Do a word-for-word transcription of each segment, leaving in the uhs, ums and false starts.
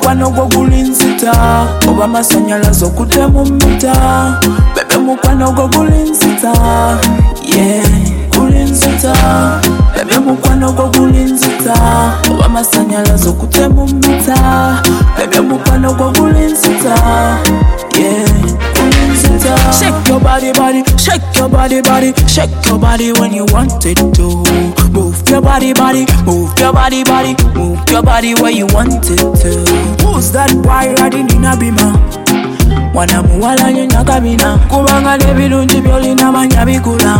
mukwano gwo gulinzita oba masanyalaze okute mu mita bebe mukwano gwo gulinzita yeah gulinzita bebe mukwano gwo gulinzita oba masanyalaze okute mu mita bebe mukwano gwo gulinzita yeah gulinzita. Shake your body body shake your body body shake your body when you want it to. Move your body body move your body body move your body where you want it to. Who's that boy riding in a bima? Mwana muwala nyina kabina kubanga nebirungi byolina manya bikula.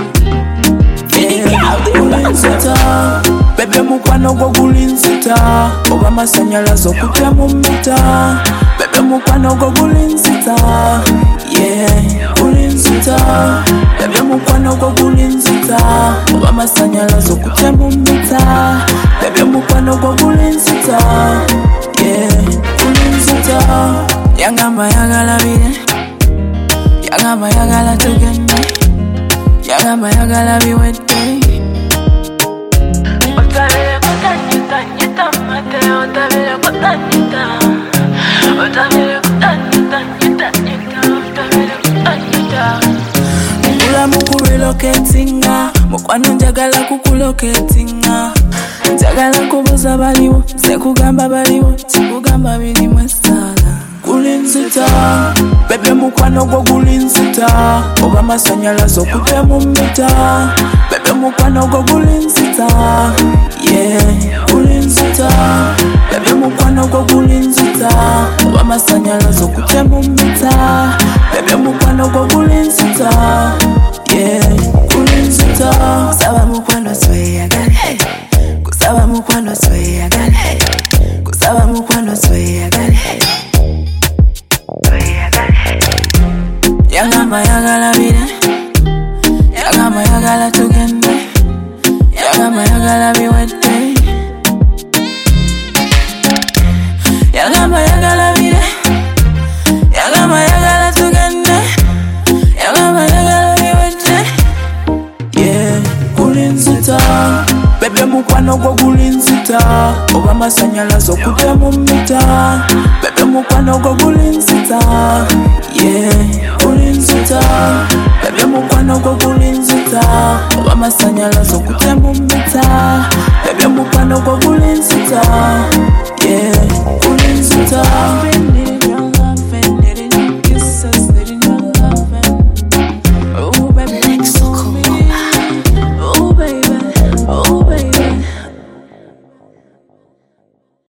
Gulinzita bebe mukwano gwo gulinzita oba masanyalaze okute mu mita bebe mukwano gwo gulinzita yeah gulinzita bebe mukwano gwo gulinzita oba masanyalaze okute mu mita bebe mukwano gwo gulinzita yeah gulinzita. Yangamba yagala bire yangamba yagala tugende yagamba yagala biwedde. Otabire kutanyita nyita mate otabire kutanyita otabire kutanyita nyita nyita otabire kutanyita. Mukula mukurelocatinga mukwano njagala kukulocatinga njagala kubuza baliwo sekugamba baliwo kikugamba birimu esala. Gulinzita bebe mukwano gwo gulinzita oba masanyalaze okute mu mita bebe mukwano gwo gulinzita yeah gulinzita bebe mukwano gwo gulinzita oba masanyalaze okute mu mita bebe mukwano gwo gulinzita yeah gulinzita. Kusaba mukwano sweyagale kusaba mukwano sweyagale kusaba mukwano sweyagale. Yagamba yagala bire yagamba yagala tugende yagamba yagala biwedde yagamba yagala bire yagamba yagala tugende yagamba yagala biwedde yeah gulinzita bebe mukwano gwo gulinzita oba masanyalaze okute mu mita bebe mukwano gwo gulinzita yeah gulinzita bebe mukwano gwo gulinzita oba masanyalaze okute mu mita bebe mukwano gwo gulinzita yeah gulinzita.